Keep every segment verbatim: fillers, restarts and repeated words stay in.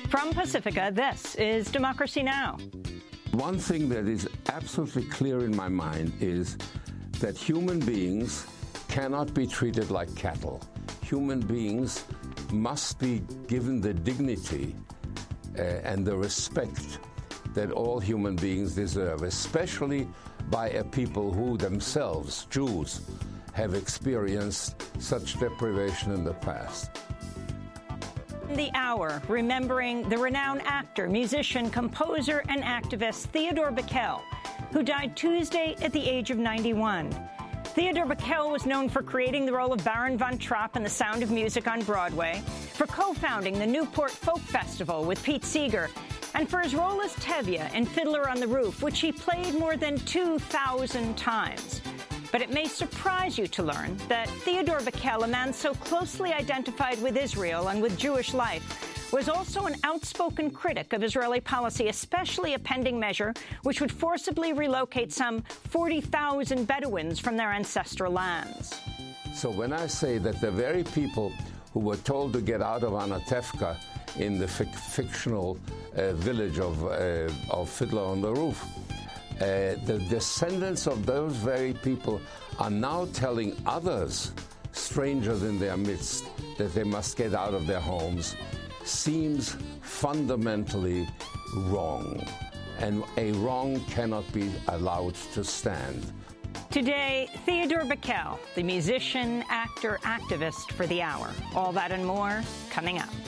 From Pacifica, this is Democracy Now! One thing that is absolutely clear in my mind is that human beings cannot be treated like cattle. Human beings must be given the dignity uh, and the respect that all human beings deserve, especially by a people who themselves, Jews, have experienced such deprivation in the past. The Hour, remembering the renowned actor, musician, composer, and activist Theodore Bikel, who died Tuesday at the age of ninety-one. Theodore Bikel was known for creating the role of Baron von Trapp in The Sound of Music on Broadway, for co-founding the Newport Folk Festival with Pete Seeger, and for his role as Tevye in Fiddler on the Roof, which he played more than two thousand times. But it may surprise you to learn that Theodore Bikel, a man so closely identified with Israel and with Jewish life, was also an outspoken critic of Israeli policy, especially a pending measure which would forcibly relocate some forty thousand Bedouins from their ancestral lands. So when I say that the very people who were told to get out of Anatevka in the fic fictional uh, village of, uh, of Fiddler on the Roof, Uh, the descendants of those very people are now telling others, strangers in their midst, that they must get out of their homes, seems fundamentally wrong. And a wrong cannot be allowed to stand. Today, Theodore Bikel, the musician, actor, activist for The Hour. All that and more coming up.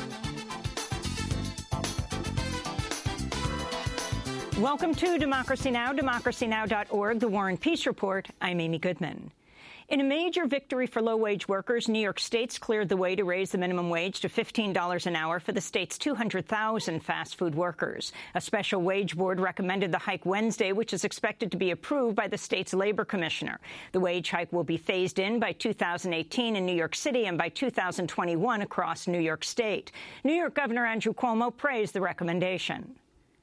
Welcome to Democracy Now!, democracy now dot org, The War and Peace Report. I'm Amy Goodman. In a major victory for low-wage workers, New York State's cleared the way to raise the minimum wage to fifteen dollars an hour for the state's two hundred thousand fast food workers. A special wage board recommended the hike Wednesday, which is expected to be approved by the state's labor commissioner. The wage hike will be phased in by two thousand eighteen in New York City and by two thousand twenty-one across New York State. New York Governor Andrew Cuomo praised the recommendation.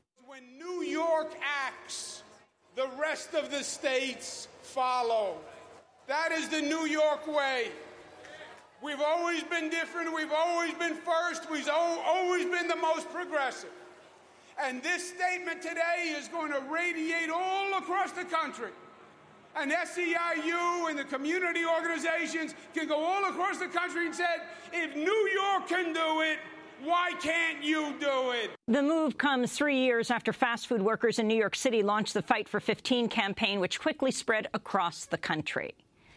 New York acts, the rest of the states follow. That is the New York way. We've always been different. We've always been first. We've always been the most progressive. And this statement today is going to radiate all across the country. And S E I U and the community organizations can go all across the country and say, if New York can do it, why can't you do it? The move comes three years after fast food workers in New York City launched the Fight for fifteen campaign, which quickly spread across the country.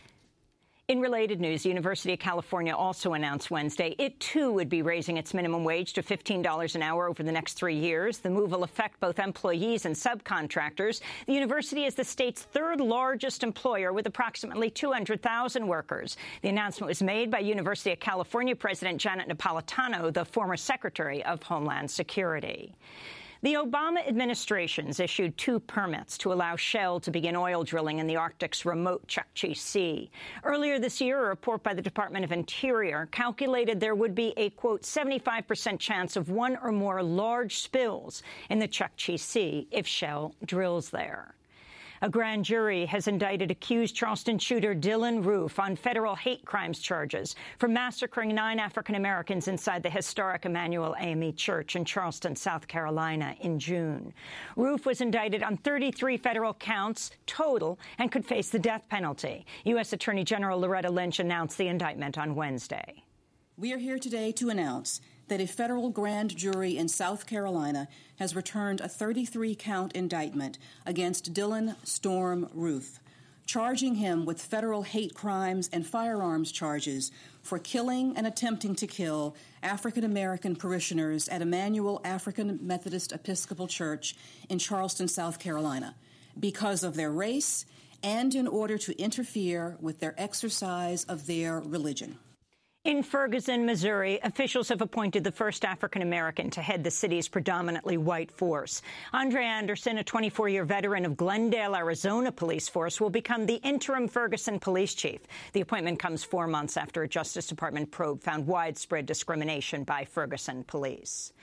In related news, the University of California also announced Wednesday it, too, would be raising its minimum wage to fifteen dollars an hour over the next three years. The move will affect both employees and subcontractors. The university is the state's third largest employer with approximately two hundred thousand workers. The announcement was made by University of California President Janet Napolitano, the former Secretary of Homeland Security. The Obama administration's issued two permits to allow Shell to begin oil drilling in the Arctic's remote Chukchi Sea. Earlier this year, a report by the Department of Interior calculated there would be a, quote, seventy-five percent chance of one or more large spills in the Chukchi Sea if Shell drills there. A grand jury has indicted accused Charleston shooter Dylann Roof on federal hate crimes charges for massacring nine African Americans inside the historic Emanuel A M E Church in Charleston, South Carolina, in June. Roof was indicted on thirty-three federal counts total and could face the death penalty. U S Attorney General Loretta Lynch announced the indictment on Wednesday. We are here today to announce that a federal grand jury in South Carolina has returned a thirty-three count indictment against Dylann Storm Roof, charging him with federal hate crimes and firearms charges for killing and attempting to kill African-American parishioners at Emanuel African Methodist Episcopal Church in Charleston, South Carolina, because of their race and in order to interfere with their exercise of their religion. In Ferguson, Missouri, officials have appointed the first African-American to head the city's predominantly white force. Andre Anderson, a twenty-four-year veteran of Glendale, Arizona police force, will become the interim Ferguson police chief. The appointment comes four months after a Justice Department probe found widespread discrimination by Ferguson police.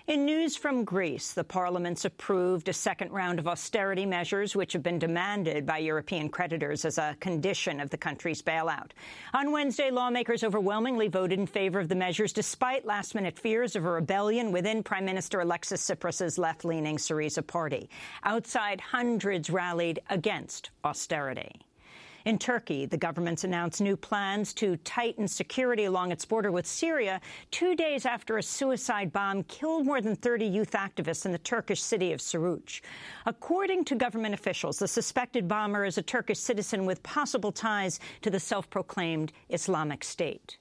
In news from Greece, the parliament's approved a second round of austerity measures which have been demanded by European creditors as a condition of the country's bailout. On Wednesday, lawmakers overwhelmingly voted in favor of the measures despite last-minute fears of a rebellion within Prime Minister Alexis Tsipras's left-leaning Syriza party. Outside, hundreds rallied against austerity. In Turkey, the government's announced new plans to tighten security along its border with Syria two days after a suicide bomb killed more than thirty youth activists in the Turkish city of Suruç. According to government officials, the suspected bomber is a Turkish citizen with possible ties to the self-proclaimed Islamic State.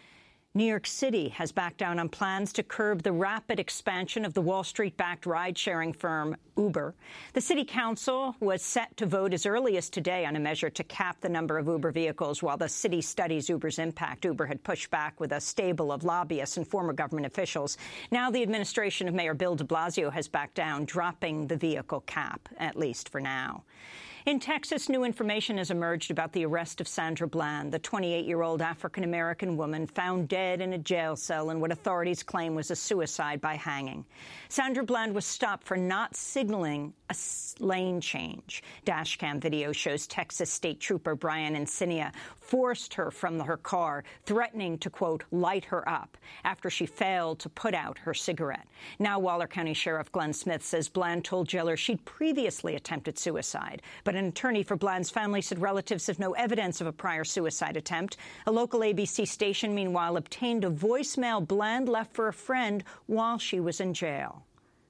New York City has backed down on plans to curb the rapid expansion of the Wall Street-backed ride-sharing firm Uber. The city council was set to vote as early as today on a measure to cap the number of Uber vehicles while the city studies Uber's impact. Uber had pushed back with a stable of lobbyists and former government officials. Now the administration of Mayor Bill de Blasio has backed down, dropping the vehicle cap, at least for now. In Texas, new information has emerged about the arrest of Sandra Bland, the twenty-eight-year-old African-American woman found dead in a jail cell in what authorities claim was a suicide by hanging. Sandra Bland was stopped for not signaling a lane change. Dashcam video shows Texas State Trooper Brian Encinia forced her from her car, threatening to, quote, light her up after she failed to put out her cigarette. Now Waller County Sheriff Glenn Smith says Bland told jailers she'd previously attempted suicide, but an attorney for Bland's family said relatives have no evidence of a prior suicide attempt. A local A B C station, meanwhile, obtained a voicemail Bland left for a friend while she was in jail.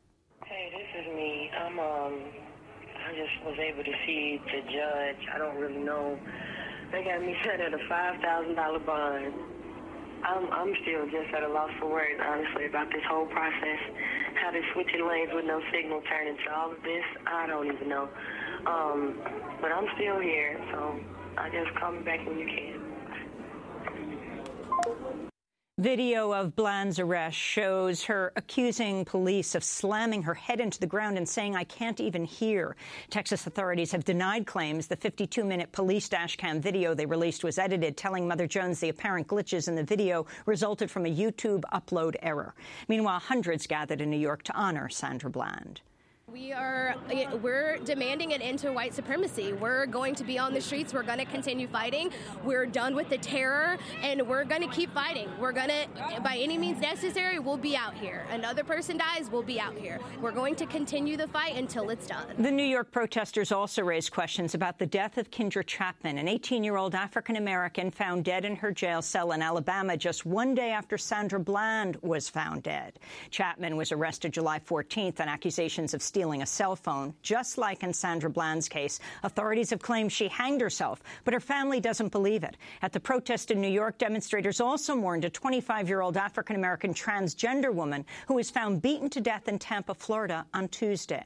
Hey, this is me. I'm, um, I just was able to see the judge. I don't really know. They got me set at a five thousand dollar bond. I'm, I'm still just at a loss for words, honestly, about this whole process. How they're switching lanes with no signal, turning to all of this, I don't even know. Um, but I'm still here, so I just call me back when you can. Video of Bland's arrest shows her accusing police of slamming her head into the ground and saying, "I can't even hear." Texas authorities have denied claims the fifty-two minute police dashcam video they released was edited, telling Mother Jones the apparent glitches in the video resulted from a YouTube upload error. Meanwhile, hundreds gathered in New York to honor Sandra Bland. We are, we're demanding an end to white supremacy. We're going to be on the streets. We're going to continue fighting. We're done with the terror, and we're going to keep fighting. We're going to, by any means necessary, we'll be out here. Another person dies, we'll be out here. We're going to continue the fight until it's done. The New York protesters also raised questions about the death of Kendra Chapman, an eighteen-year-old African-American found dead in her jail cell in Alabama just one day after Sandra Bland was found dead. Chapman was arrested July fourteenth on accusations of stealing a cell phone. Just like in Sandra Bland's case, authorities have claimed she hanged herself, but her family doesn't believe it. At the protest in New York, demonstrators also mourned a twenty-five-year-old African-American transgender woman who was found beaten to death in Tampa, Florida on Tuesday.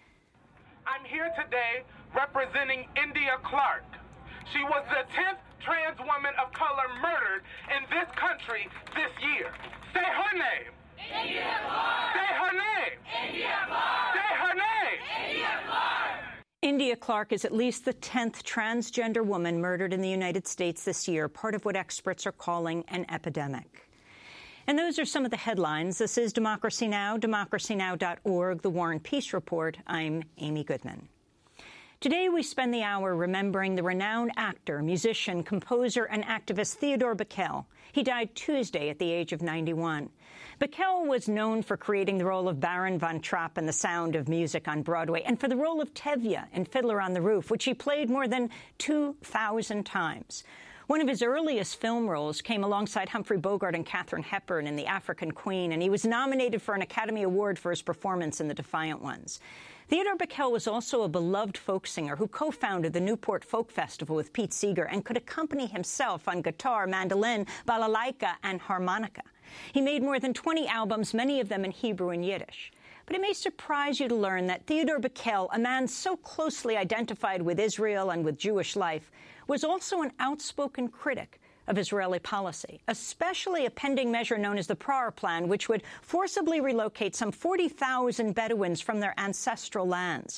I'm here today representing India Clark. She was the tenth trans woman of color murdered in this country this year. Say her name. India Clark. Say her name. India Clark. Say her name. India Clark. India Clark is at least the tenth transgender woman murdered in the United States this year, part of what experts are calling an epidemic. And those are some of the headlines. This is Democracy Now!, democracy now dot org, The War and Peace Report. I'm Amy Goodman. Today, we spend the hour remembering the renowned actor, musician, composer, and activist Theodore Bikel. He died Tuesday at the age of ninety-one. Bikel was known for creating the role of Baron von Trapp in The Sound of Music on Broadway and for the role of Tevye in Fiddler on the Roof, which he played more than two thousand times. One of his earliest film roles came alongside Humphrey Bogart and Katharine Hepburn in The African Queen, and he was nominated for an Academy Award for his performance in The Defiant Ones. Theodore Bikel was also a beloved folk singer who co-founded the Newport Folk Festival with Pete Seeger and could accompany himself on guitar, mandolin, balalaika, and harmonica. He made more than twenty albums, many of them in Hebrew and Yiddish. But it may surprise you to learn that Theodore Bikel, a man so closely identified with Israel and with Jewish life, was also an outspoken critic of Israeli policy, especially a pending measure known as the Prar Plan, which would forcibly relocate some forty thousand Bedouins from their ancestral lands.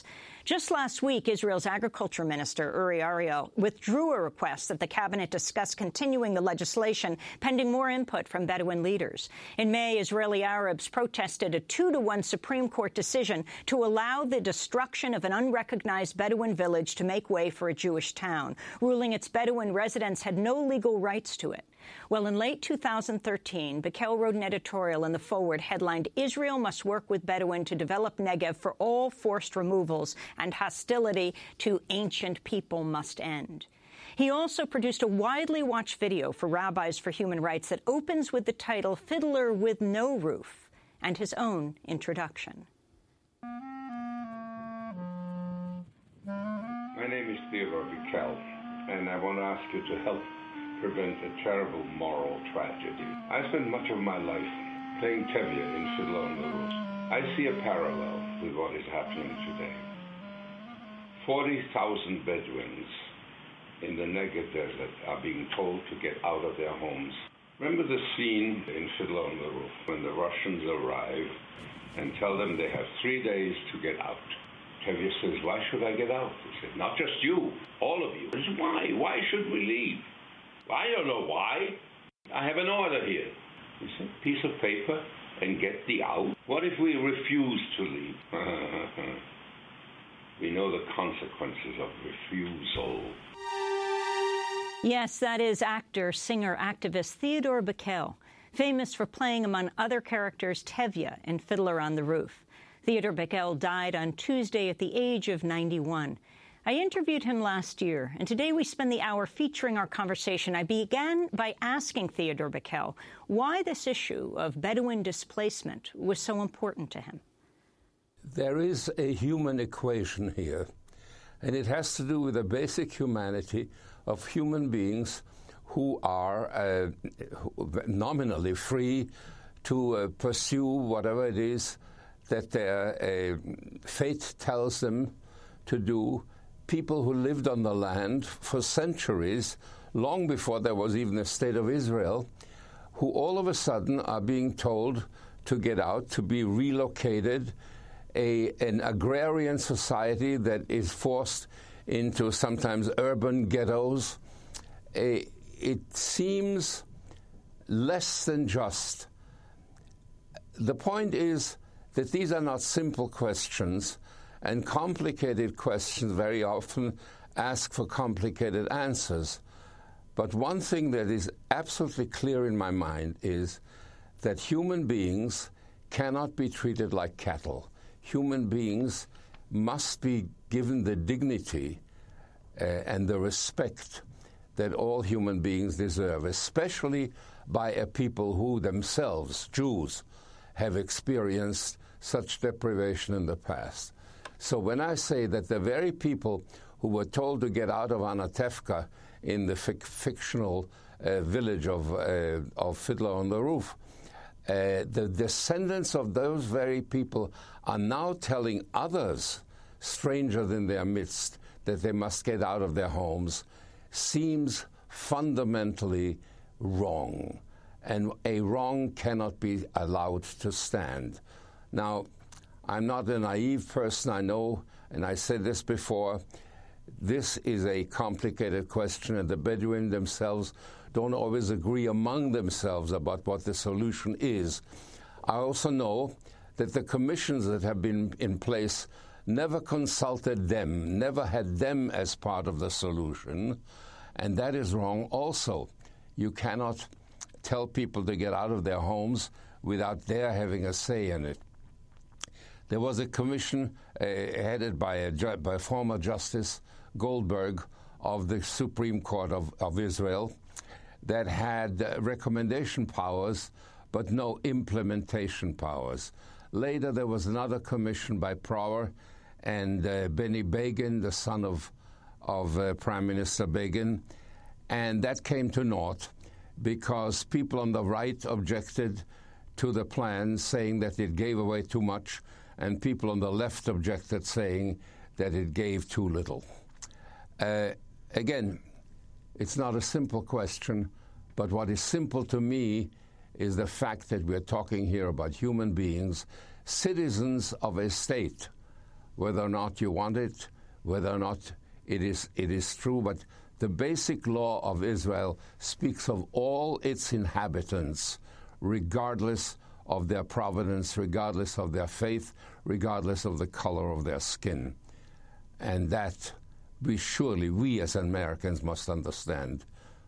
Just last week, Israel's agriculture minister, Uri Ariel, withdrew a request that the cabinet discuss continuing the legislation pending more input from Bedouin leaders. In May, Israeli Arabs protested a two to one Supreme Court decision to allow the destruction of an unrecognized Bedouin village to make way for a Jewish town, ruling its Bedouin residents had no legal rights to it. Well, in late two thousand thirteen, Bikel wrote an editorial in The Forward headlined, "Israel must work with Bedouin to develop Negev for all forced removals, and hostility to ancient people must end." He also produced a widely watched video for Rabbis for Human Rights that opens with the title "Fiddler with No Roof" and his own introduction. My name is Theodore Bikel, and I want to ask you to help prevent a terrible moral tragedy. I spent much of my life playing Tevye in Fiddler on the Roof. I see a parallel with what is happening today. forty thousand Bedouins in the Negev desert are being told to get out of their homes. Remember the scene in Fiddler on the Roof when the Russians arrive and tell them they have three days to get out. Tevye says, "Why should I get out?" He said, "Not just you, all of you." He says, "Why? Why should we leave?" "I don't know why. I have an order here." He said, "Piece of paper and get the out. What if we refuse to leave?" We know the consequences of refusal. Yes, that is actor, singer, activist Theodore Bikel, famous for playing, among other characters, Tevye in Fiddler on the Roof. Theodore Bikel died on Tuesday at the age of ninety-one. I interviewed him last year, and today we spend the hour featuring our conversation. I began by asking Theodore Bikel why this issue of Bedouin displacement was so important to him. There is a human equation here, and it has to do with the basic humanity of human beings who are uh, nominally free to uh, pursue whatever it is that their uh, fate tells them to do. People who lived on the land for centuries, long before there was even a state of Israel, who all of a sudden are being told to get out, to be relocated, a, an agrarian society that is forced into sometimes urban ghettos. A, it seems less than just. The point is that these are not simple questions, and complicated questions very often ask for complicated answers. But one thing that is absolutely clear in my mind is that human beings cannot be treated like cattle. Human beings must be given the dignity uh, and the respect that all human beings deserve, especially by a people who themselves, Jews, have experienced such deprivation in the past. So when I say that the very people who were told to get out of Anatevka in the fic- fictional uh, village of, uh, of Fiddler on the Roof, uh, the descendants of those very people are now telling others, strangers in their midst, that they must get out of their homes, seems fundamentally wrong. And a wrong cannot be allowed to stand. Now, I'm not a naive person, I know, and I said this before, this is a complicated question, and the Bedouin themselves don't always agree among themselves about what the solution is. I also know that the commissions that have been in place never consulted them, never had them as part of the solution, and that is wrong also. You cannot tell people to get out of their homes without their having a say in it. There was a commission uh, headed by a, ju- by former Justice Goldberg of the Supreme Court of, of Israel that had uh, recommendation powers but no implementation powers. Later there was another commission by Prower and uh, Benny Begin, the son of, of uh, Prime Minister Begin, and that came to naught because people on the right objected to the plan, saying that it gave away too much, and people on the left objected, saying that it gave too little. Uh, again, it's not a simple question, but what is simple to me is the fact that we're talking here about human beings, citizens of a state, whether or not you want it, whether or not it is, it is true. But the basic law of Israel speaks of all its inhabitants, regardless of their provenance, regardless of their faith, regardless of the color of their skin. And that we surely, we as Americans must understand.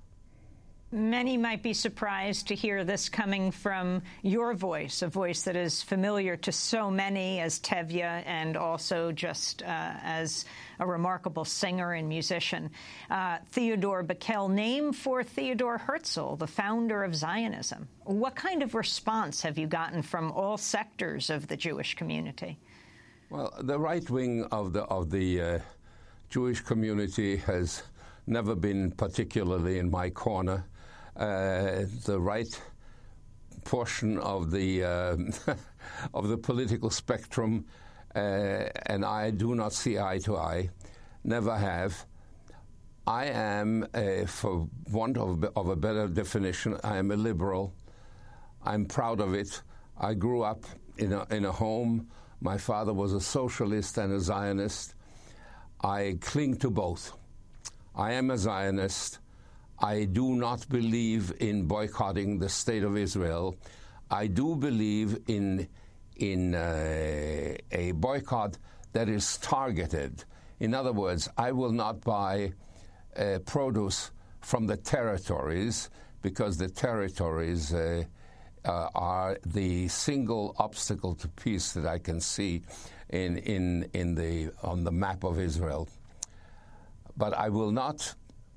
Many might be surprised to hear this coming from your voice, a voice that is familiar to so many as Tevye and also just uh, as a remarkable singer and musician. Uh, Theodore Bikel, name for Theodor Herzl, the founder of Zionism. What kind of response have you gotten from all sectors of the Jewish community? Well, the right wing of the, of the uh, Jewish community has never been particularly in my corner. Uh, the right portion of the uh, of the political spectrum, uh, and I do not see eye to eye, never have. I am, uh, for want of, of a better definition, I am a liberal. I'm proud of it. I grew up in a, in a home. My father was a socialist and a Zionist. I cling to both. I am a Zionist. I do not believe in boycotting the State of Israel. I do believe in in uh, a boycott that is targeted. In other words, I will not buy uh, produce from the territories because the territories uh, uh, are the single obstacle to peace that I can see in in in the on the map of Israel. But I will not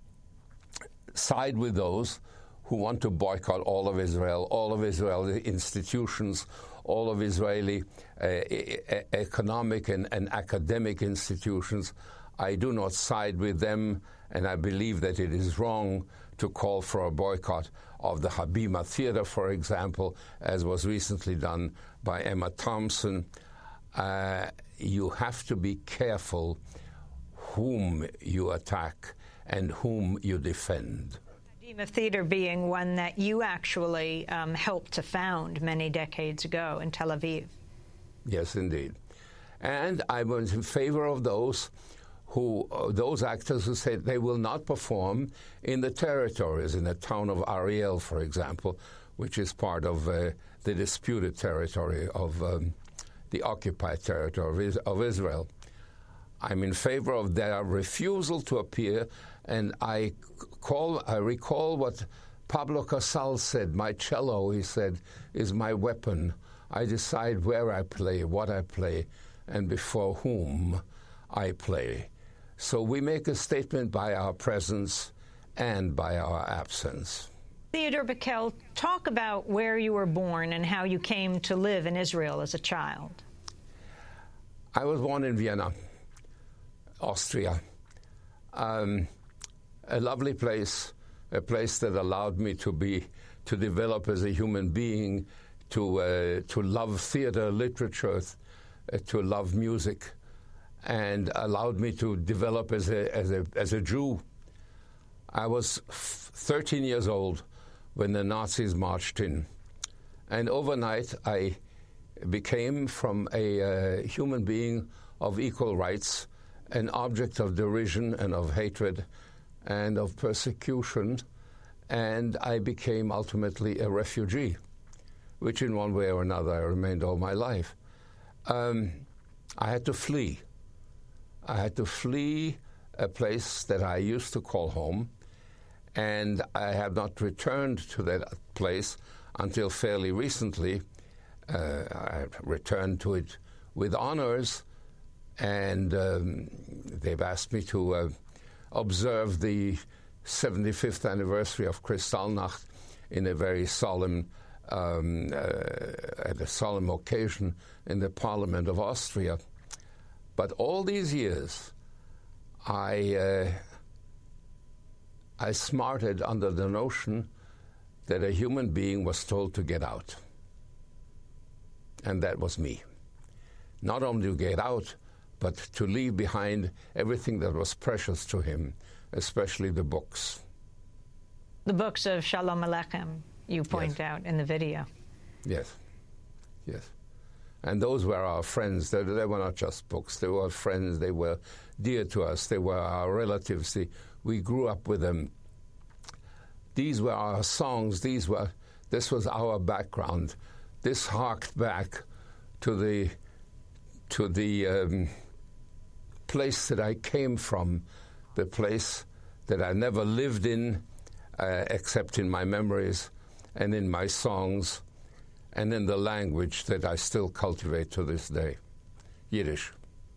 side with those who want to boycott all of Israel, all of Israeli institutions, all of Israeli uh, e- economic and, and academic institutions. I do not side with them, and I believe that it is wrong to call for a boycott of the Habima Theater, for example, as was recently done by Emma Thompson. Uh, you have to be careful whom you attack and whom you defend. Habima Theater being one that you actually um, helped to found many decades ago in Tel Aviv. Yes, indeed. And I was in favor of those who, uh, those actors who said they will not perform in the territories, in the town of Ariel, for example, which is part of uh, the disputed territory of um, the occupied territory of Israel. I'm in favor of their refusal to appear, and I call, I recall what Pablo Casal said, my cello, he said, is my weapon. I decide where I play, what I play, and before whom I play. So we make a statement by our presence and by our absence. Theodore Bikel, talk about where you were born and how you came to live in Israel as a child. I was born in Vienna, Austria. Um, a lovely place, a place that allowed me to be, to develop as a human being, to uh, to love theater, literature, uh, to love music, and allowed me to develop as a as a as a Jew. I was thirteen years old when the Nazis marched in, and overnight I became, from a uh, human being of equal rights, an object of derision and of hatred and of persecution, and I became ultimately a refugee, which in one way or another I remained all my life. Um, I had to flee. I had to flee a place that I used to call home, and I have not returned to that place until fairly recently. Uh, I returned to it with honors, and um, they've asked me to uh, observe the seventy-fifth anniversary of Kristallnacht in a very solemn, um, uh, at a solemn occasion in the Parliament of Austria. But all these years, I uh, I smarted under the notion that a human being was told to get out. And that was me. Not only to get out, but to leave behind everything that was precious to him, especially the books. The books of Shalom Aleichem, you point Yes. out in the video. Yes, yes. And those were our friends. They, they were not just books. They were friends. They were dear to us. They were our relatives. They, we grew up with them. These were our songs. These were, this was our background. This harked back to the, to the um, place that I came from, the place that I never lived in, uh, except in my memories and in my songs, and in the language that I still cultivate to this day, Yiddish.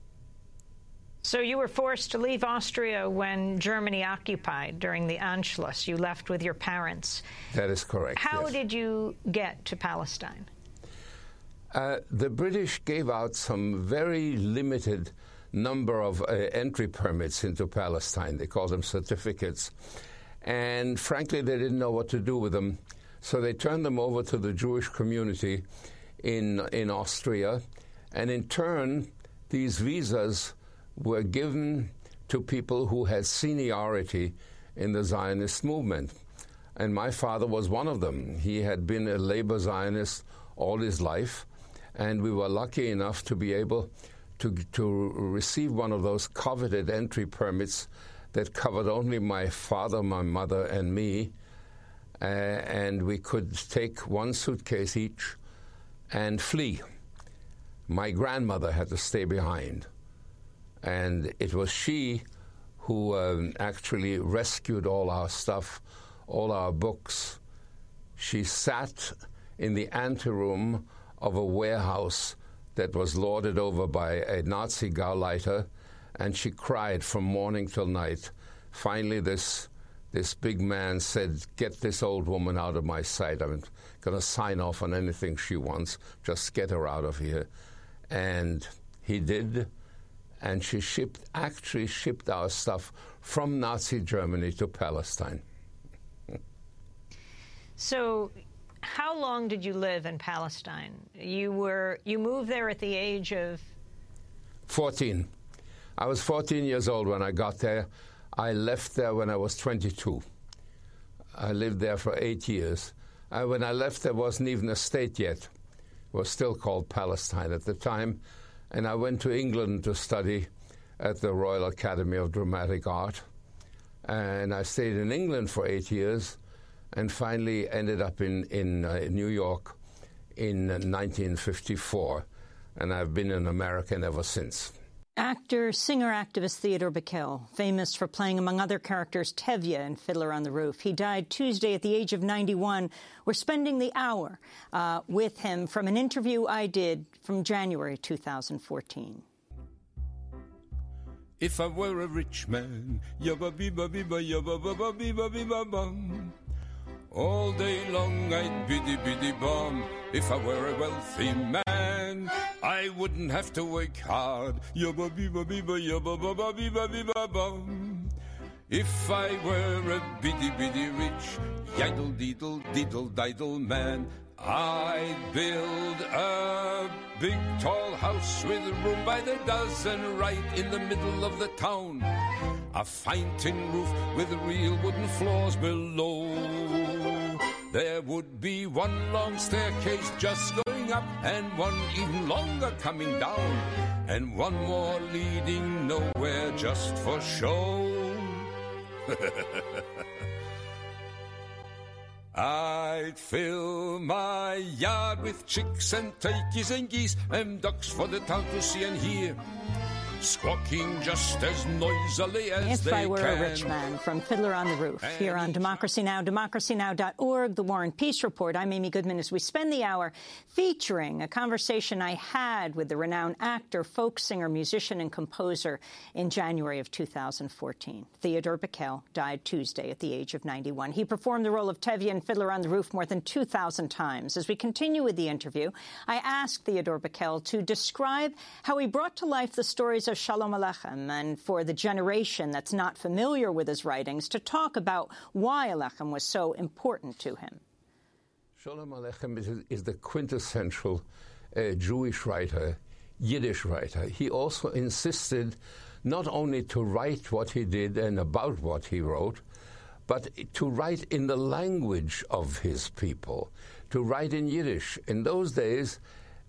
So you were forced to leave Austria when Germany occupied during the Anschluss. You left with your parents. That is correct. How yes. did you get to Palestine? Uh, the British gave out some very limited number of uh, entry permits into Palestine. They called them certificates. And frankly, they didn't know what to do with them. So they turned them over to the Jewish community in, in Austria. And in turn, these visas were given to people who had seniority in the Zionist movement. And my father was one of them. He had been a labor Zionist all his life, and we were lucky enough to be able to, to receive one of those coveted entry permits that covered only my father, my mother, and me. Uh, and we could take one suitcase each and flee. My grandmother had to stay behind. And it was she who um, actually rescued all our stuff, all our books. She sat in the anteroom of a warehouse that was lorded over by a Nazi Gauleiter, and she cried from morning till night. Finally, this, this big man said, "Get this old woman out of my sight. I'm going to sign off on anything she wants. Just get her out of here." And he did. And she shipped, actually shipped our stuff from Nazi Germany to Palestine. So how long did you live in Palestine? You were, you moved there at the age of? fourteen. I was fourteen years old when I got there. I left there when I was twenty-two. I lived there for eight years. Uh, when I left, there wasn't even a state yet. It was still called Palestine at the time. And I went to England to study at the Royal Academy of Dramatic Art. And I stayed in England for eight years and finally ended up in, in uh, New York in uh, nineteen fifty-four. And I've been in America ever since. Actor, singer, activist Theodore Bikel, famous for playing, among other characters, Tevye in Fiddler on the Roof. He died Tuesday at the age of ninety-one. We're spending the hour uh, with him from an interview I did from January two thousand fourteen. If I were a rich man, yabba-bee-ba-bee-ba, yabba-ba-ba-bee-ba-bee-ba-bum, all day long I'd biddy-biddy-bum. If I were a wealthy man, I wouldn't have to work hard. Yabba-bee-ba-bee-ba, yabba-ba-ba-bee-ba-bee-ba-bum. If I were a biddy-biddy rich, yiddle-diddle-diddle-diddle man, I'd build a big tall house with room by the dozen right in the middle of the town. A fine tin roof with real wooden floors below. There would be one long staircase just going up and one even longer coming down, and one more leading nowhere just for show. I'd fill my yard with chicks and turkeys and geese and ducks for the town to see and hear, squawking just as noisily as if they I Were can. a Rich Man, from Fiddler on the Roof, here on Democracy Now!, democracy now dot org, The War and Peace Report. I'm Amy Goodman as we spend the hour featuring a conversation I had with the renowned actor, folk singer, musician, and composer in January of two thousand fourteen. Theodore Bikel died Tuesday at the age of ninety-one. He performed the role of Tevye in Fiddler on the Roof more than two thousand times. As we continue with the interview, I asked Theodore Bikel to describe how he brought to life the stories of Shalom Aleichem, and for the generation that's not familiar with his writings, to talk about why Aleichem was so important to him. Shalom Aleichem is, is the quintessential uh, Jewish writer, Yiddish writer. He also insisted not only to write what he did and about what he wrote, but to write in the language of his people, to write in Yiddish. In those days,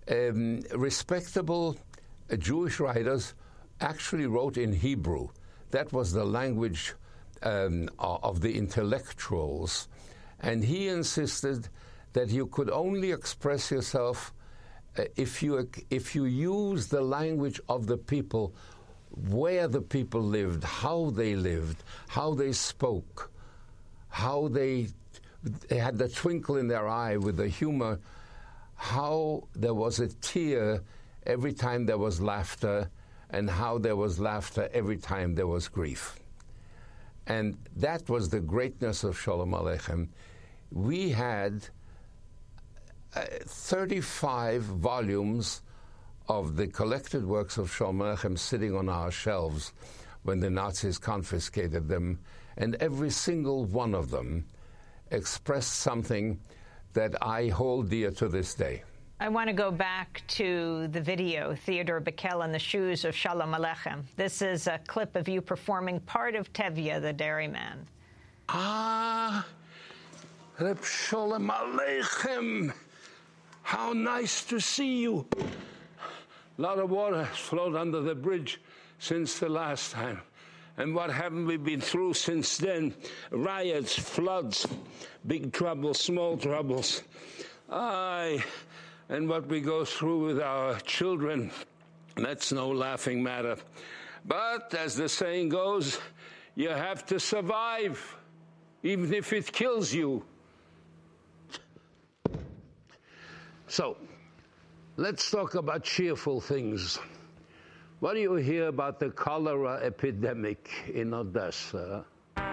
um, respectable uh, Jewish writers actually wrote in Hebrew. That was the language um, of the intellectuals. And he insisted that you could only express yourself uh, if you if you use the language of the people, where the people lived, how they lived, how they spoke, how they, they had the twinkle in their eye with the humor, how there was a tear every time there was laughter, and how there was laughter every time there was grief. And that was the greatness of Sholem Aleichem. We had uh, thirty-five volumes of the collected works of Sholem Aleichem sitting on our shelves when the Nazis confiscated them, and every single one of them expressed something that I hold dear to this day. I want to go back to the video, Theodore Bickel in the shoes of Sholem Aleichem. This is a clip of you performing part of Tevye, the dairyman. Ah, Reb Sholem Aleichem, how nice to see you. A lot of water has flowed under the bridge since the last time. And what haven't we been through since then? Riots, floods, big troubles, small troubles. Aye, and what we go through with our children, that's no laughing matter. But as the saying goes, you have to survive, even if it kills you. So, let's talk about cheerful things. What do you hear about the cholera epidemic in Odessa?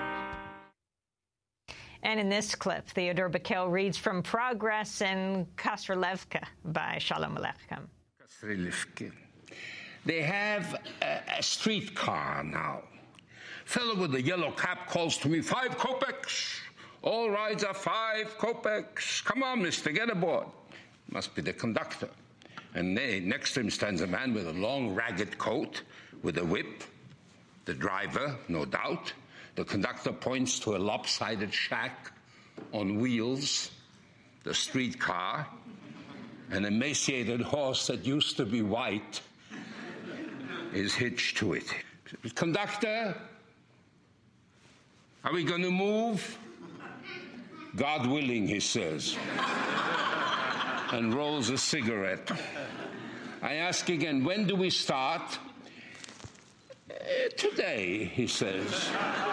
And in this clip, Theodore Bickel reads from Progress in Kasrelivka by Sholem Aleichem. Kasrelivka. They have a, a streetcar now. Fellow with the yellow cap calls to me, five kopecks. All rides are five kopecks. Come on, mister, get aboard. Must be the conductor. And they, next to him stands a man with a long, ragged coat, with a whip. The driver, no doubt. The conductor points to a lopsided shack on wheels, the streetcar, an emaciated horse that used to be white is hitched to it. Conductor, are we going to move? God willing, he says, and rolls a cigarette. I ask again, when do we start? Uh, today, he says,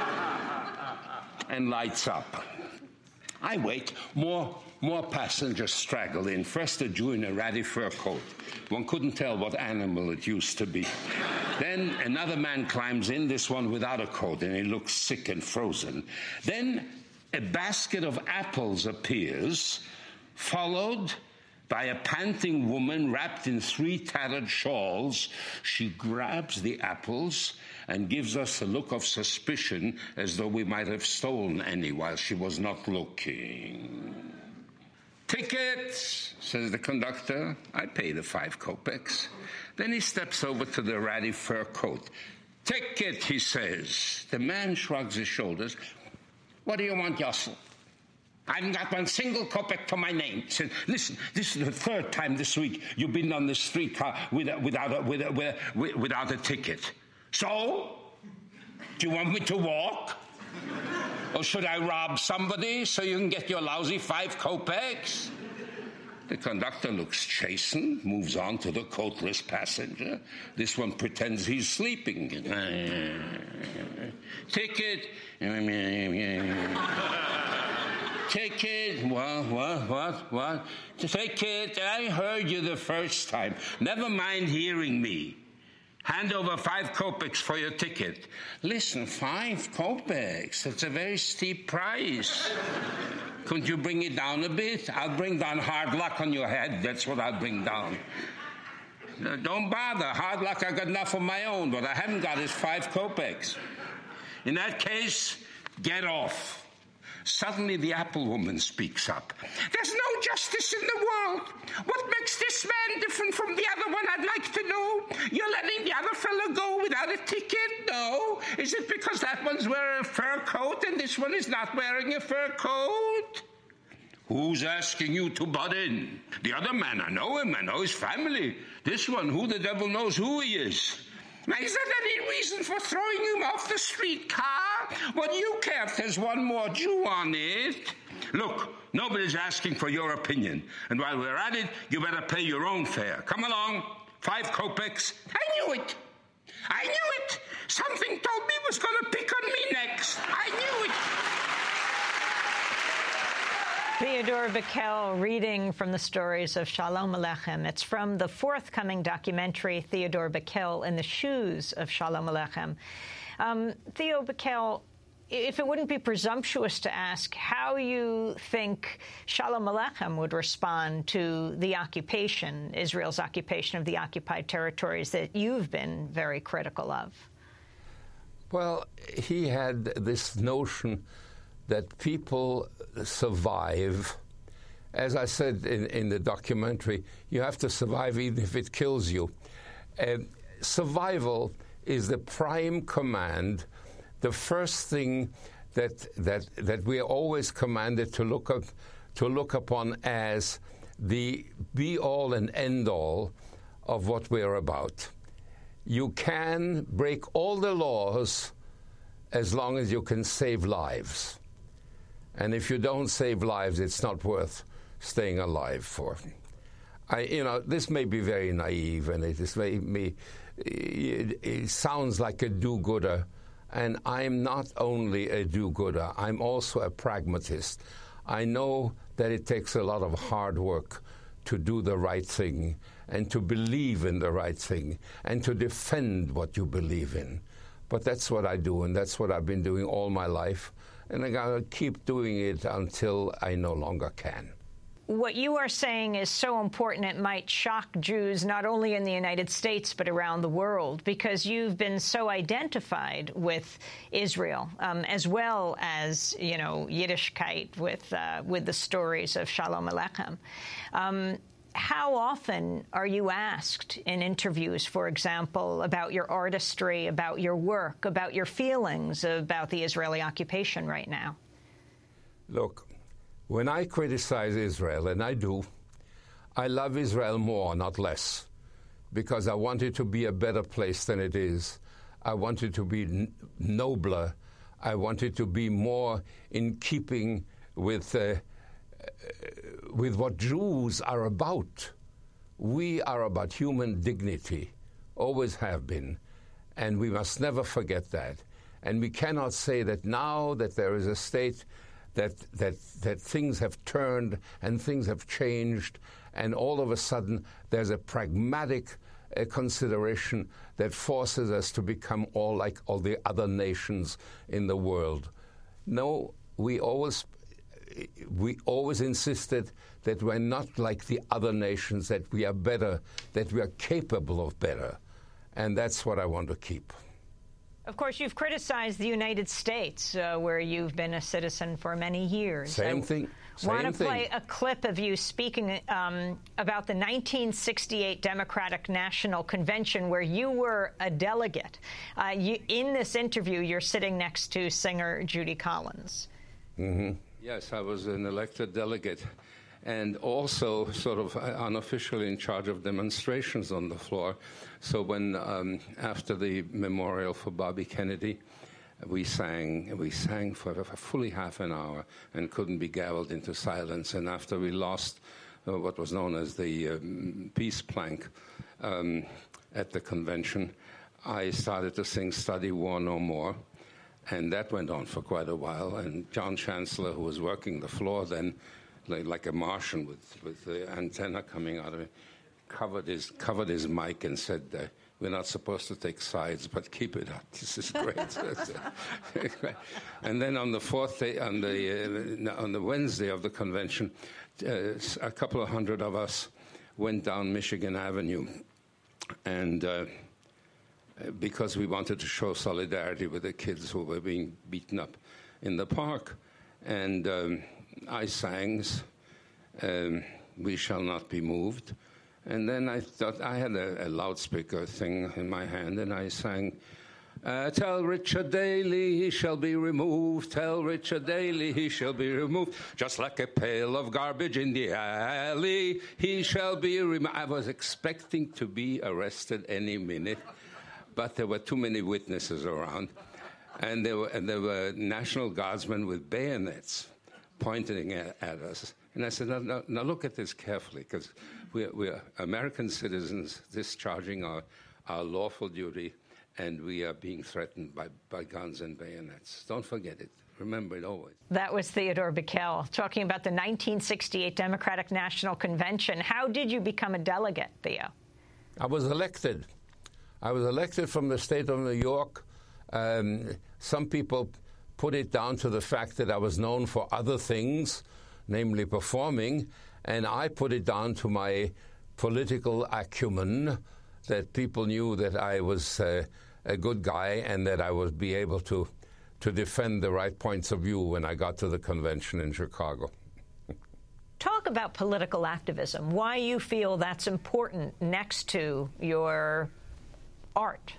and lights up. I wait. More, more passengers straggle in. First a Jew in a ratty fur coat. One couldn't tell what animal it used to be. Then another man climbs in, this one without a coat, and he looks sick and frozen. Then a basket of apples appears, followed by a panting woman wrapped in three tattered shawls. She grabs the apples and gives us a look of suspicion as though we might have stolen any while she was not looking. Ticket, says the conductor. I pay the five kopecks. Then he steps over to the ratty fur coat. Ticket, he says. The man shrugs his shoulders. What do you want, Yossel? I haven't got one single kopek to my name. He said, listen, this is the third time this week you've been on the streetcar without, without, a, without, without, without a ticket. So, do you want me to walk? Or should I rob somebody so you can get your lousy five kopecks? The conductor looks chastened, moves on to the coatless passenger. This one pretends he's sleeping. Ticket. Ticket, what, what, what, what? Ticket, I heard you the first time. Never mind hearing me. Hand over five kopecks for your ticket. Listen, five kopecks, that's a very steep price. Couldn't you bring it down a bit? I'll bring down hard luck on your head, that's what I'll bring down. No, don't bother, hard luck I got enough of my own, but I haven't got is five kopecks. In that case, get off. Suddenly the apple woman speaks up. There's no justice in the world. What makes this man different from the other one, I'd like to know? You're letting the other fellow go without a ticket? No. Is it because that one's wearing a fur coat and this one is not wearing a fur coat? Who's asking you to butt in? The other man, I know him, I know his family. This one, who the devil knows who he is? Now, is that any reason for throwing him off the streetcar? What do you care if there's one more Jew on it? Look, nobody's asking for your opinion. And while we're at it, you better pay your own fare. Come along. Five kopecks. I knew it. I knew it. Something told me it was going to pick on me next. I knew it. Theodore Bikel reading from the stories of Shalom Aleichem. It's from the forthcoming documentary, Theodore Bikel in the Shoes of Shalom Aleichem. Um, Theo Bikel, if it wouldn't be presumptuous to ask how you think Shalom Aleichem would respond to the occupation, Israel's occupation of the occupied territories that you've been very critical of. Well, he had this notion that people survive. As I said in, in the documentary, you have to survive even if it kills you. Uh, survival is the prime command, the first thing that that that we are always commanded to look up, to look upon as the be-all and end-all of what we are about. You can break all the laws as long as you can save lives. And if you don't save lives, it's not worth staying alive for. I, you know, this may be very naive, and it is may, may it, it sounds like a do-gooder. And I'm not only a do-gooder, I'm also a pragmatist. I know that it takes a lot of hard work to do the right thing and to believe in the right thing and to defend what you believe in. But that's what I do, and that's what I've been doing all my life. And I'm going to keep doing it until I no longer can. What you are saying is so important it might shock Jews not only in the United States but around the world, because you've been so identified with Israel, um, as well as, you know, Yiddishkeit with uh, with the stories of Shalom Aleichem. Um, how often are you asked in interviews, for example, about your artistry, about your work, about your feelings about the Israeli occupation right now? Look, when I criticize Israel, and I do, I love Israel more, not less, because I want it to be a better place than it is. I want it to be n- nobler. I want it to be more in keeping with uh, with what Jews are about. We are about human dignity, always have been, and we must never forget that. And we cannot say that now that there is a state that that that things have turned and things have changed, and all of a sudden there's a pragmatic uh, consideration that forces us to become all like all the other nations in the world. No, we always we always insisted that we're not like the other nations, that we are better, that we are capable of better, and that's what I want to keep. Of course, you've criticized the United States, uh, where you've been a citizen for many years. Same I thing. Same want to thing. play a clip of you speaking um, about the nineteen sixty-eight Democratic National Convention, where you were a delegate. Uh, you, in this interview, you're sitting next to singer Judy Collins. Mm-hmm. Yes, I was an elected delegate, and also sort of unofficially in charge of demonstrations on the floor. So when, um, after the memorial for Bobby Kennedy, we sang, we sang for, for fully half an hour and couldn't be gavelled into silence. And after we lost uh, what was known as the um, peace plank um, at the convention, I started to sing Study War No More. And that went on for quite a while. And John Chancellor, who was working the floor then, like, like a Martian with, with the antenna coming out of it, covered his, covered his mic and said, uh, we're not supposed to take sides, but keep it up. This is great. And then on the fourth day, on the, uh, on the Wednesday of the convention, uh, a couple of hundred of us went down Michigan Avenue. And Uh, because we wanted to show solidarity with the kids who were being beaten up in the park. And um, I sang, um, We Shall Not Be Moved. And then I thought, I had a, a loudspeaker thing in my hand, and I sang, Uh, tell Richard Daley he shall be removed. Tell Richard Daley he shall be removed. Just like a pail of garbage in the alley, he shall be removed. I was expecting to be arrested any minute, but there were too many witnesses around. And there were, and there were National Guardsmen with bayonets pointing at, at us. And I said, no, no, now look at this carefully, because we're, we're American citizens discharging our, our lawful duty, and we are being threatened by, by guns and bayonets. Don't forget it. Remember it always. That was Theodore Bikel talking about the nineteen sixty-eight Democratic National Convention. How did you become a delegate, Theo? I was elected. I was elected from the state of New York. Um, some people put it down to the fact that I was known for other things, namely performing, and I put it down to my political acumen, that people knew that I was uh, a good guy and that I would be able to, to defend the right points of view when I got to the convention in Chicago. Talk about political activism, why you feel that's important next to your art.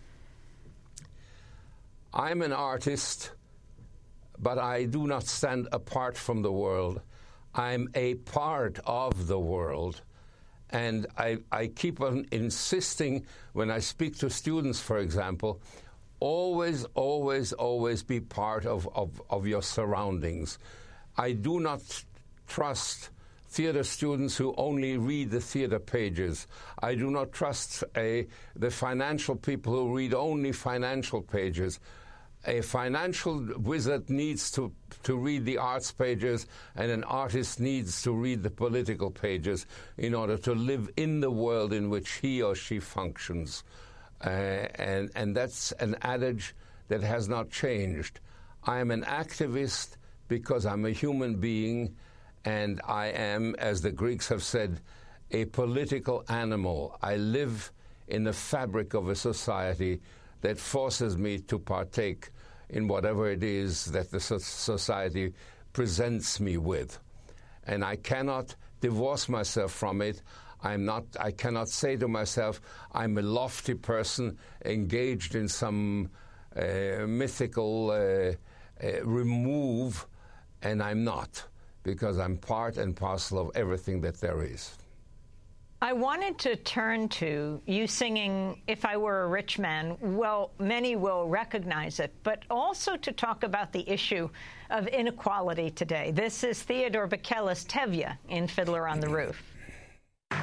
I'm an artist, but I do not stand apart from the world. I'm a part of the world. And I, I keep on insisting when I speak to students, for example, always, always, always be part of, of, of your surroundings. I do not trust theater students who only read the theater pages. I do not trust a, the financial people who read only financial pages. A financial wizard needs to, to read the arts pages, and an artist needs to read the political pages in order to live in the world in which he or she functions. Uh, and, and that's an adage that has not changed. I am an activist because I'm a human being, and I am, as the Greeks have said, a political animal. I live in the fabric of a society that forces me to partake in whatever it is that the society presents me with. And I cannot divorce myself from it. I'm not, I cannot say to myself, I'm a lofty person engaged in some uh, mythical uh, uh, remove, and I'm not, because I'm part and parcel of everything that there is. I wanted to turn to you singing If I Were a Rich Man. Well, many will recognize it, but also to talk about the issue of inequality today. This is Theodore Bikel as Tevye in Fiddler on the Roof. If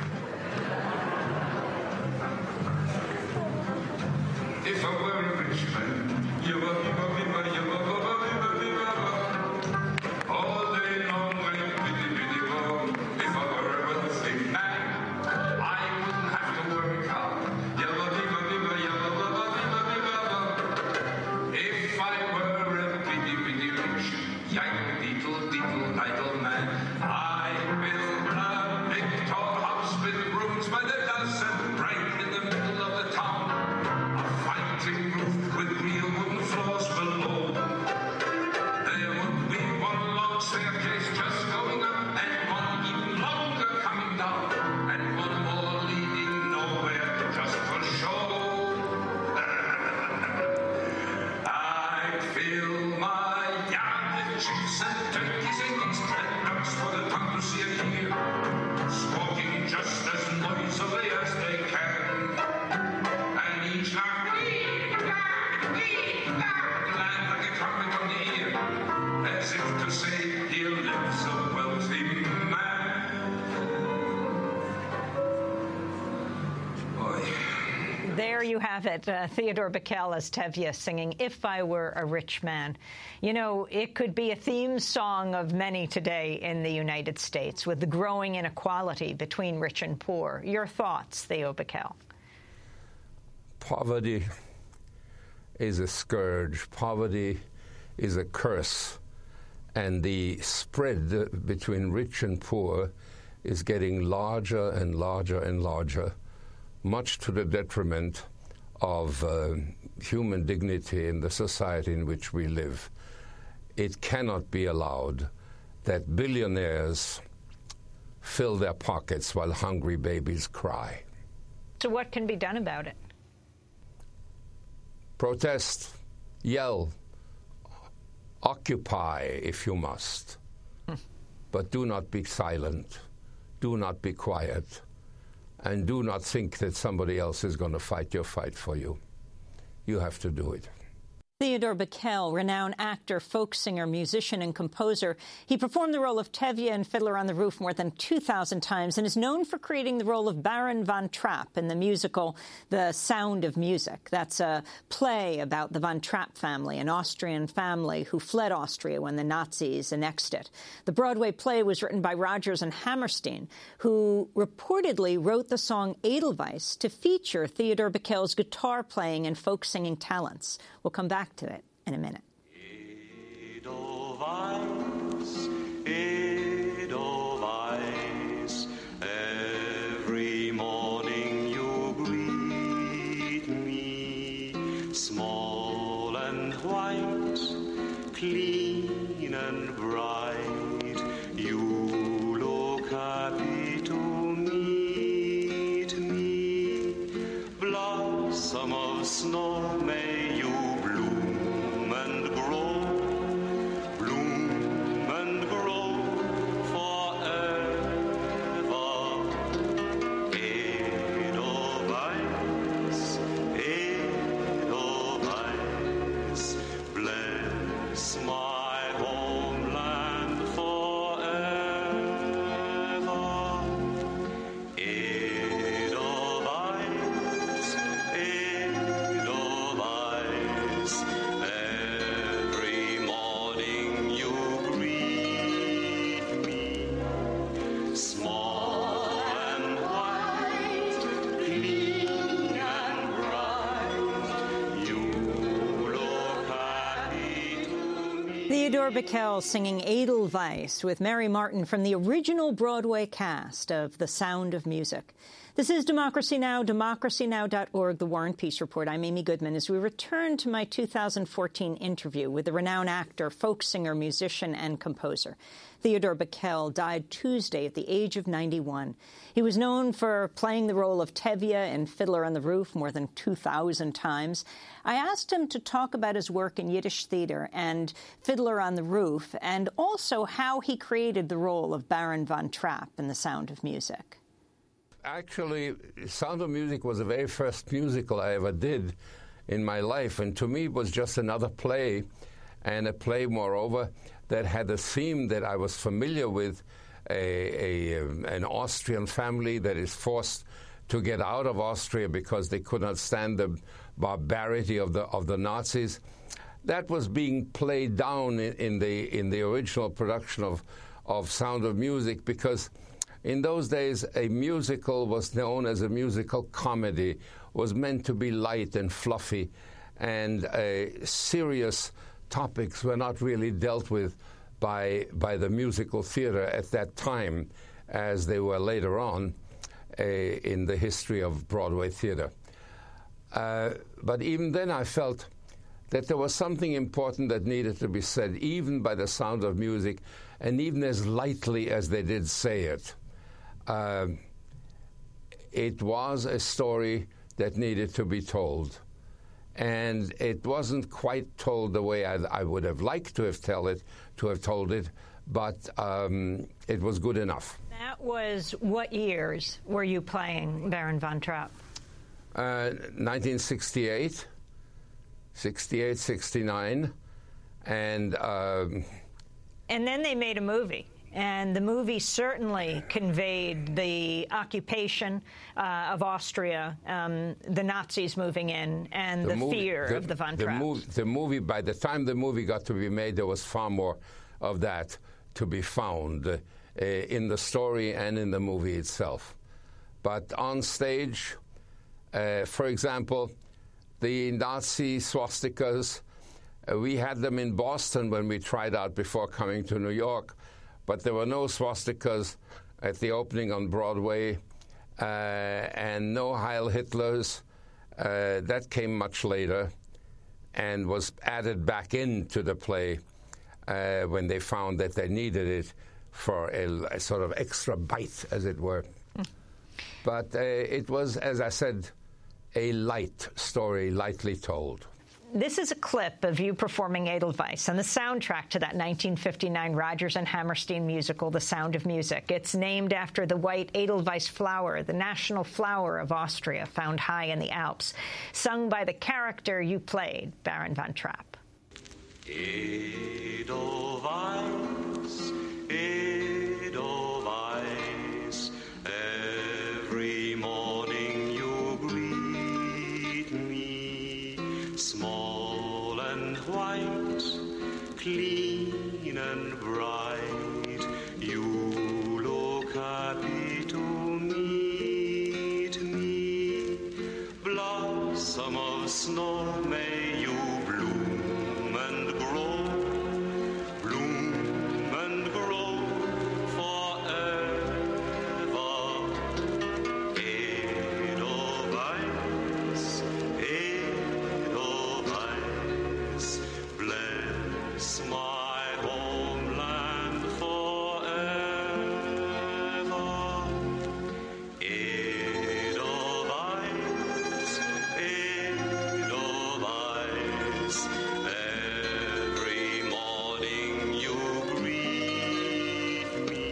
I were a rich man, you were, you were, you were, you were, all day long, biddy, biddy, bo. If I were a wealthy man, I wouldn't have to work hard. If I were a bitty, bitty rich, young, deedle, deedle, idle man, I build a big tall house with rooms by the dozen, right in the middle of the town. A fighting roof with real wooden floors below. There would be one long staircase just going up, and one even longer coming down, and one more leading nowhere just for show. I fill my yard with chicks and turkeys and geese and ducks for the tongue to see and hear, squawking just as noisily as they can, and each lark land like a trumpet on the ear, as if to say, here lives a wealthy man. Boy. There you have it, uh, Theodore Bikel as Tevye singing If I Were a Rich Man. You know, it could be a theme song of many today in the United States with the growing inequality between rich and poor. Your thoughts, Theo Bikel? Poverty is a scourge. Poverty is a curse. And the spread between rich and poor is getting larger and larger and larger, much to the detriment of uh, human dignity in the society in which we live. It cannot be allowed that billionaires fill their pockets while hungry babies cry. So what can be done about it? Protest, yell, occupy if you must, hmm. but do not be silent, do not be quiet, and do not think that somebody else is going to fight your fight for you. You have to do it. Theodore Bikel, renowned actor, folk singer, musician, and composer. He performed the role of Tevye in Fiddler on the Roof more than two thousand times and is known for creating the role of Baron von Trapp in the musical The Sound of Music. That's a play about the von Trapp family, an Austrian family who fled Austria when the Nazis annexed it. The Broadway play was written by Rodgers and Hammerstein, who reportedly wrote the song Edelweiss to feature Theodore Bikel's guitar playing and folk singing talents. We'll come back to it in a minute. Edelweiss, Edelweiss, every morning you greet me, small and white, clean and bright, you look happy to meet me, blossom of snow, may you and grow, bloom and grow forever. Edelweiss, Edelweiss, bless my homeland forever. Edelweiss, Edelweiss, Theodore Bikel singing Edelweiss with Mary Martin from the original Broadway cast of The Sound of Music. This is Democracy Now!, democracy now dot org, The War and Peace Report. I'm Amy Goodman as we return to my two thousand fourteen interview with the renowned actor, folk singer, musician, and composer. Theodore Bikel died Tuesday at the age of ninety-one. He was known for playing the role of Tevye in Fiddler on the Roof more than two thousand times. I asked him to talk about his work in Yiddish theater and Fiddler on the Roof, and also how he created the role of Baron von Trapp in The Sound of Music. Actually, Sound of Music was the very first musical I ever did in my life, and to me it was just another play, and a play, moreover, that had a theme that I was familiar with, a, a, an Austrian family that is forced to get out of Austria because they could not stand the barbarity of the of the Nazis. That was being played down in, in the in the original production of, of Sound of Music, because in those days, a musical was known as a musical comedy, was meant to be light and fluffy, and uh, serious topics were not really dealt with by, by the musical theater at that time, as they were later on uh, in the history of Broadway theater. Uh, but even then I felt that there was something important that needed to be said, even by The Sound of Music, and even as lightly as they did say it. Uh, it was a story that needed to be told, and it wasn't quite told the way I, I would have liked to have tell it, to have told it, but um, it was good enough. That was what years were you playing Baron von Trapp? Uh, nineteen sixty-eight, sixty-eight, sixty-nine, and um, and then they made a movie. And the movie certainly conveyed the occupation uh, of Austria, um, the Nazis moving in, and the, the movie, fear the, of the von Trapps. The, mov the movie, by the time the movie got to be made, there was far more of that to be found uh, in the story and in the movie itself. But on stage, uh, for example, the Nazi swastikas, uh, we had them in Boston when we tried out before coming to New York. But there were no swastikas at the opening on Broadway, uh, and no Heil Hitlers. Uh, that came much later and was added back into the play uh, when they found that they needed it for a, a sort of extra bite, as it were. Mm. But uh, it was, as I said, a light story, lightly told. This is a clip of you performing Edelweiss on the soundtrack to that nineteen fifty-nine Rodgers and Hammerstein musical, The Sound of Music. It's named after the white Edelweiss flower, the national flower of Austria, found high in the Alps, sung by the character you played, Baron von Trapp. Edelweiss, Edelweiss, every morning you greet me, small and white, clean and bright, you look happy to meet me. Blossom of snow, may you bloom and grow, bloom and grow forever. Edelweiss, Edelweiss, bless my homeland forever. Edelweiss, Edelweiss, every morning you greet me,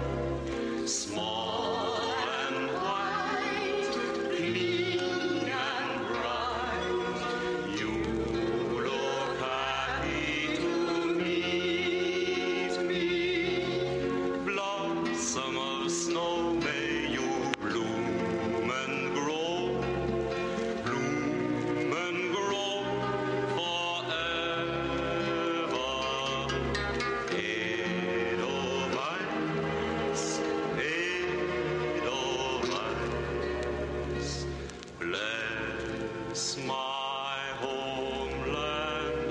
small and white, clean and bright, you look happy to meet me. Blossom of snow, may you bloom and grow, bloom and grow forever. Edelweiss, Edelweiss, bless my homeland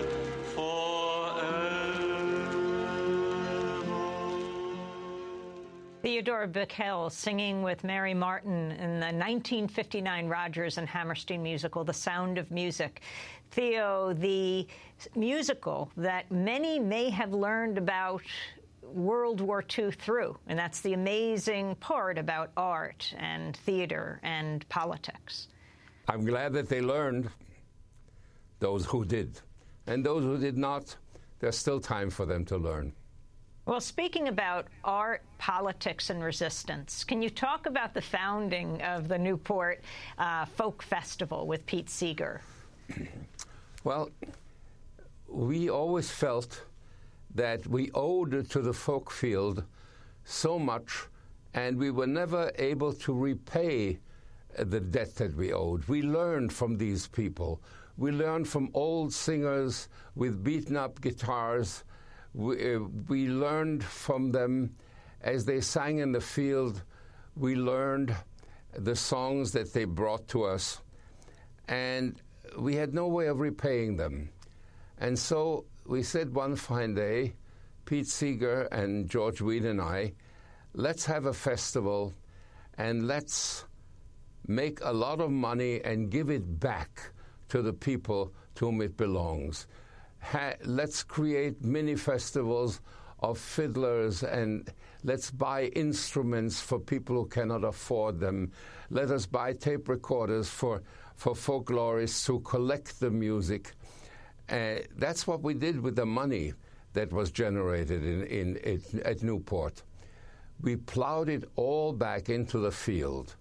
forever. Theodore Bikel singing with Mary Martin in the nineteen fifty-nine Rodgers and Hammerstein musical, The Sound of Music. Theo, the musical that many may have learned about World War Two through, and that's the amazing part about art and theater and politics. I'm glad that they learned, those who did. And those who did not, there's still time for them to learn. Well, speaking about art, politics, and resistance, can you talk about the founding of the Newport uh, Folk Festival with Pete Seeger? Well, we always felt that we owed to the folk field so much, and we were never able to repay the debt that we owed. We learned from these people. We learned from old singers with beaten-up guitars. We, uh, we learned from them as they sang in the field. We learned the songs that they brought to us, and we had no way of repaying them. And so we said one fine day, Pete Seeger and George Weed and I, let's have a festival and let's make a lot of money and give it back to the people to whom it belongs. Ha- let's create mini festivals of fiddlers, and let's buy instruments for people who cannot afford them. Let us buy tape recorders for, for folklorists who collect the music. Uh, that's what we did with the money that was generated in, in, in, at Newport. We plowed it all back into the field.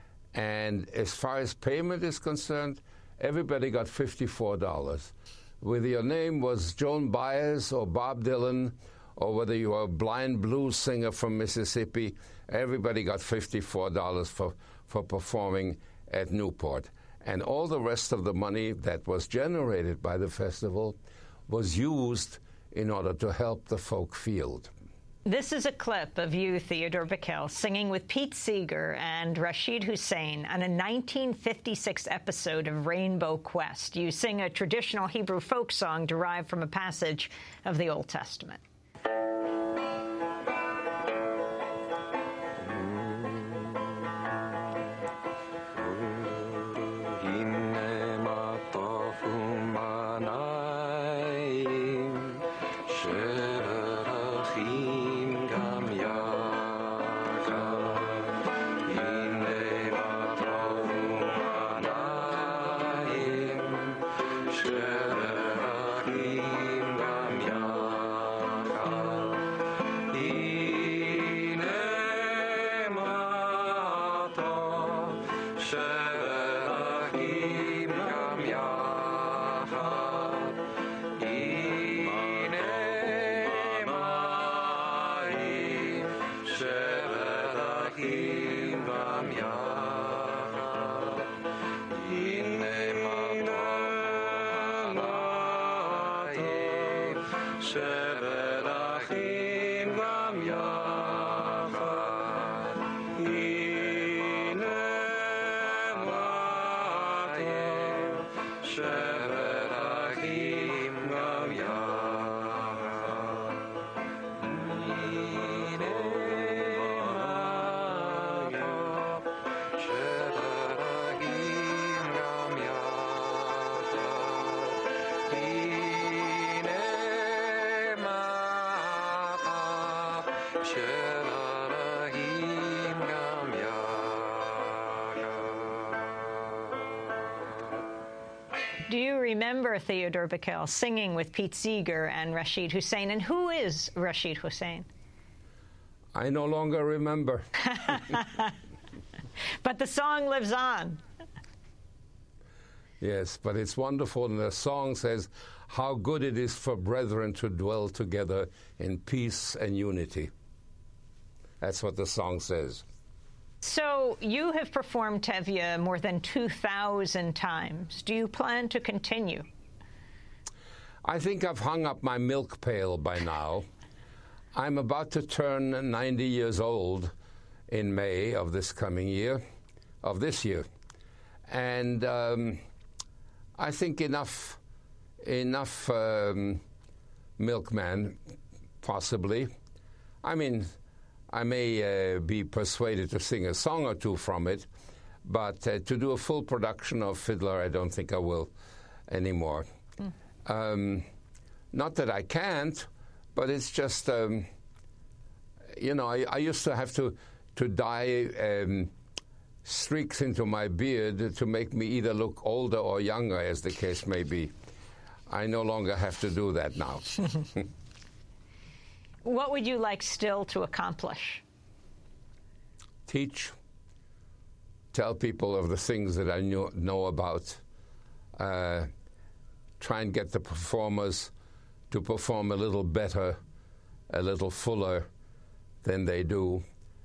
And as far as payment is concerned, everybody got fifty-four dollars. Whether your name was Joan Baez or Bob Dylan, or whether you were a blind blues singer from Mississippi, everybody got fifty-four dollars for, for performing at Newport. And all the rest of the money that was generated by the festival was used in order to help the folk field. This is a clip of you, Theodore Bikel, singing with Pete Seeger and Rashid Hussein on a nineteen fifty-six episode of Rainbow Quest. You sing a traditional Hebrew folk song derived from a passage of the Old Testament. Share שבת אחים גם יחד. הנה מה אתם, שבת אחים גם יחד. הנה מה טוב, שבת אחים גם יחד. הנה מה טוב, שבת אחים גם יחד. Do you remember Theodore Bickel singing with Pete Seeger and Rashid Hussein? And who is Rashid Hussein? I no longer remember. But the song lives on. Yes, but it's wonderful, and the song says how good it is for brethren to dwell together in peace and unity. That's what the song says. So you have performed Tevye more than two thousand times. Do you plan to continue? I think I've hung up my milk pail by now. I'm about to turn ninety years old in May of this coming year, of this year. And um, I think enough, enough um, milkman, possibly. I mean, I may uh, be persuaded to sing a song or two from it, but uh, to do a full production of Fiddler, I don't think I will anymore. Mm. Um, not that I can't, but it's just, um, you know, I, I used to have to, to dye um, streaks into my beard to make me either look older or younger, as the case may be. I no longer have to do that now. What would you like still to accomplish? Teach. Tell people of the things that I knew, know about. Uh, try and get the performers to perform a little better, a little fuller than they do.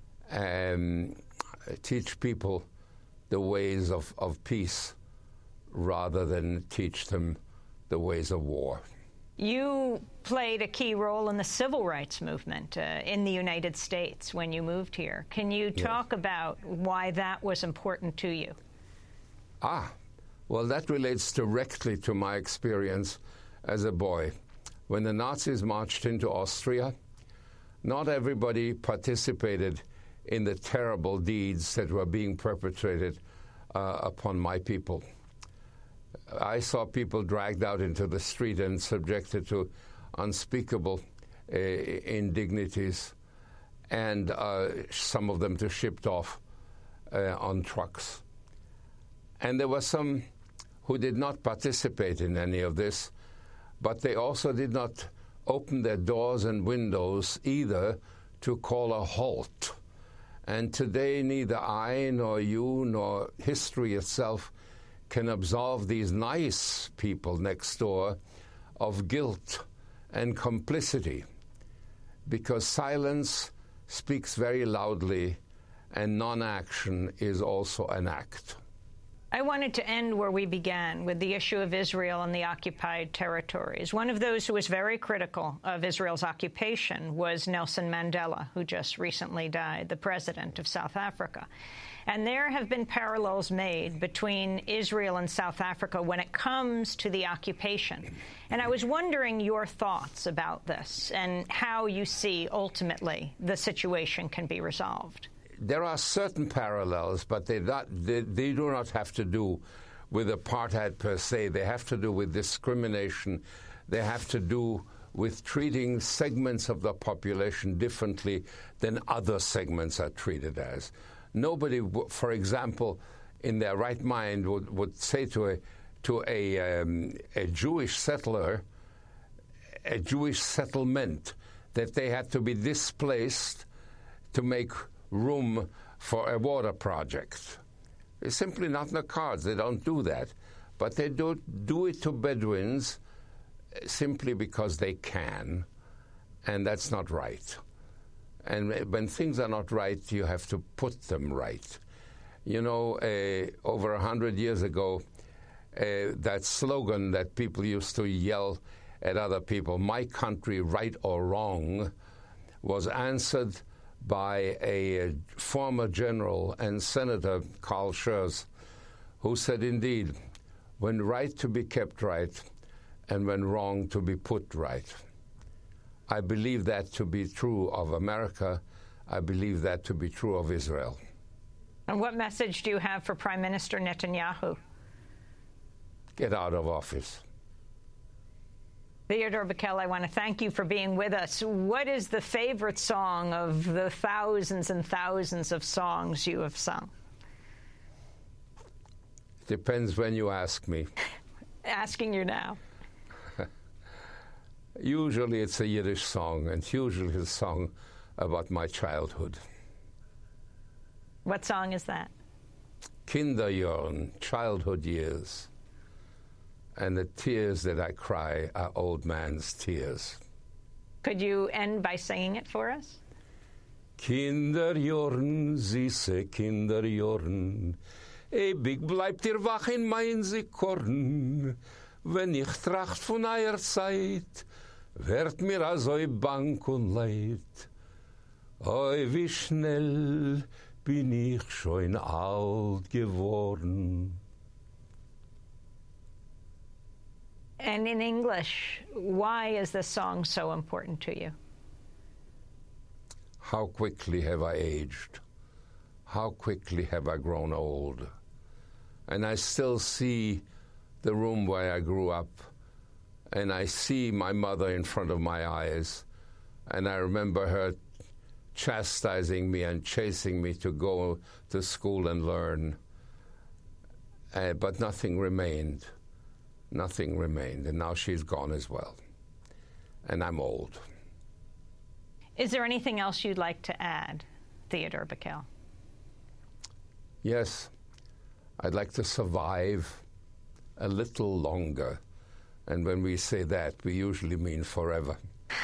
Um, teach people the ways of, of peace rather than teach them the ways of war. You played a key role in the civil rights movement uh, in the United States when you moved here. Can you talk yes. about why that was important to you? Ah, well, that relates directly to my experience as a boy. When the Nazis marched into Austria, not everybody participated in the terrible deeds that were being perpetrated uh, upon my people. I saw people dragged out into the street and subjected to unspeakable uh, indignities, and uh, some of them to shipped off uh, on trucks. And there were some who did not participate in any of this, but they also did not open their doors and windows either to call a halt. And today neither I nor you nor history itself can absolve these nice people next door of guilt and complicity, because silence speaks very loudly and non-action is also an act. I wanted to end where we began, with the issue of Israel and the occupied territories. One of those who was very critical of Israel's occupation was Nelson Mandela, who just recently died, the president of South Africa. And there have been parallels made between Israel and South Africa when it comes to the occupation. And I was wondering your thoughts about this and how you see, ultimately, the situation can be resolved. There are certain parallels, but they, not, they, they do not have to do with apartheid per se. They have to do with discrimination. They have to do with treating segments of the population differently than other segments are treated as. Nobody, for example, in their right mind would, would say to a, to a, um, a Jewish settler, a Jewish settlement, that they had to be displaced to make room for a water project. It's simply not in the cards. They don't do that. But they do do it to Bedouins simply because they can, and that's not right. And when things are not right, you have to put them right. You know, uh, over a hundred years ago, uh, that slogan that people used to yell at other people. My country, right or wrong, was answered by a former general and Senator, Carl Schurz, who said, indeed, when right to be kept right, and when wrong to be put right. I believe that to be true of America. I believe that to be true of Israel. And what message do you have for Prime Minister Netanyahu? Get out of office. Theodore Bikel, I want to thank you for being with us. What is the favorite song of the thousands and thousands of songs you have sung? Depends when you ask me. Asking you now. Usually it's a Yiddish song, and usually it's a song about my childhood. What song is that? Kinderjahren, childhood years. And the tears that I cry are old man's tears. Could you end by singing it for us? Kinderjahren, süße Kinderjahren, ewig bleibt ihr wach in mein Sikorn. Wenn ich tracht von eurer Zeit, wird mir also bang und leid. Oi, wie schnell bin ich schon alt geworden. And in English, why is this song so important to you? How quickly have I aged? How quickly have I grown old? And I still see the room where I grew up, and I see my mother in front of my eyes, and I remember her chastising me and chasing me to go to school and learn. Uh, but nothing remained. Nothing remained, and now she's gone as well. And I'm old. Is there anything else you'd like to add, Theodore Bikel? Yes. I'd like to survive a little longer. And when we say that, we usually mean forever.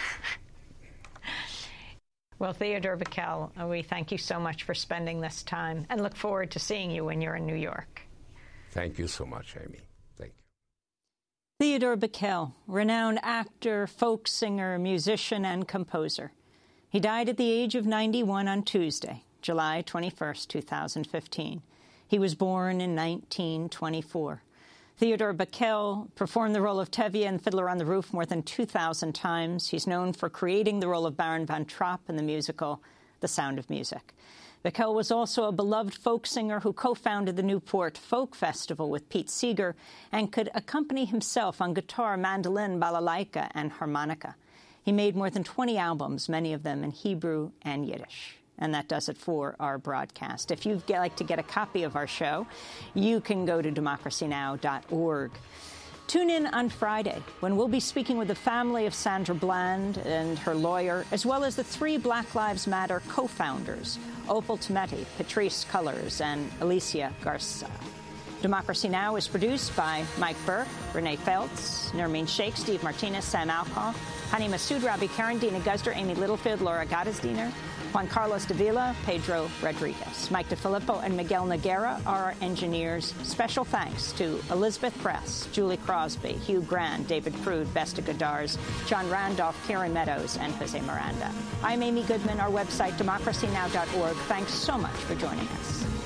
Well, Theodore Bikel, we thank you so much for spending this time and look forward to seeing you when you're in New York. Thank you so much, Amy. Thank you. Theodore Bikel, renowned actor, folk singer, musician, and composer. He died at the age of ninety-one on Tuesday, July twenty-first, two thousand fifteen. He was born in nineteen twenty-four. Theodore Bikel performed the role of Tevye in Fiddler on the Roof more than two thousand times. He's known for creating the role of Baron von Trapp in the musical The Sound of Music. Bikel was also a beloved folk singer who co-founded the Newport Folk Festival with Pete Seeger and could accompany himself on guitar, mandolin, balalaika, and harmonica. He made more than twenty albums, many of them in Hebrew and Yiddish. And that does it for our broadcast. If you'd like to get a copy of our show, you can go to democracy now dot org. Tune in on Friday when we'll be speaking with the family of Sandra Bland and her lawyer, as well as the three Black Lives Matter co-founders, Opal Tometi, Patrisse Cullors, and Alicia Garza. Democracy Now! Is produced by Mike Burke, Renee Feltz, Nermeen Sheikh, Steve Martinez, Sam Alcoff, Hani Massoud, Robbie Karen, Dina Guzder, Amy Littlefield, Laura Gottesdiener, Juan Carlos Davila, Pedro Rodriguez. Mike DeFilippo and Miguel Noguera are our engineers. Special thanks to Elizabeth Press, Julie Crosby, Hugh Grand, David Prude, Vesta Godars, John Randolph, Karen Meadows, and Jose Miranda. I'm Amy Goodman. Our website, democracy now dot org. Thanks so much for joining us.